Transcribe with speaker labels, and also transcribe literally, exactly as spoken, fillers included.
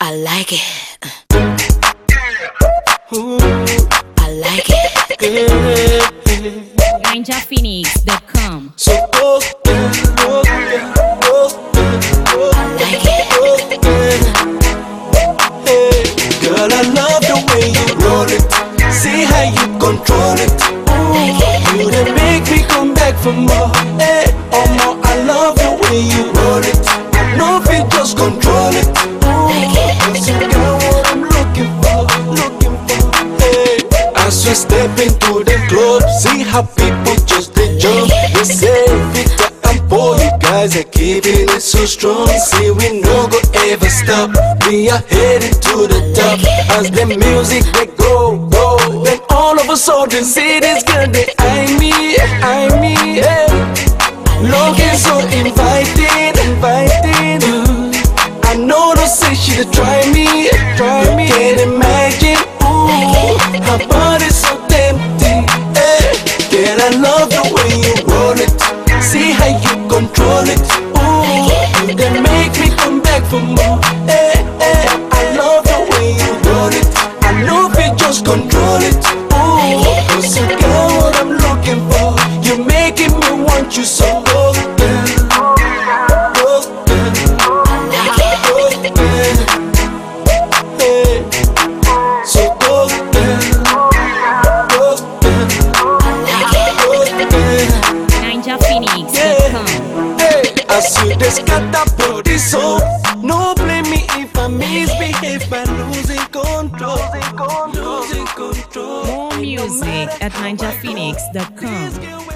Speaker 1: I like it. Ooh, I like it.
Speaker 2: Ninja Phoenix dot com.
Speaker 3: So go, go, go, go, go,
Speaker 1: I like it.
Speaker 3: hey. Girl, I love the way you roll it. See how you control it. Ooh, you done make me come back for more. Hey, oh more, I love the way you roll it. I know if you just control it. Ooh, cause you got what I'm looking for, looking for. Hey, as we step into the club, see how people just they jump. They say Victor and Paul, you guys are keeping it so strong. See we no go ever stop. We are headed to the top. As the music they go, go. Then all of a sudden see this girl they eye me, eye me. Hey. Looking so inviting, inviting. I know they say she dey try me, try me. Can't imagine, ooh, her body's so tempting. Hey, girl, I love the way you roll it. See how you control it. Ooh, you can make me come back for more. Hey, hey, I love the way you roll it. I know if you just control it. Ooh, cause you got what I'm looking for. You're making me want you so.
Speaker 2: Ninja Phoenix dot com.
Speaker 3: As you just got that body so no blame me if I misbehave by losing control, losing control, losing control.
Speaker 2: More music at ninja phoenix dot com.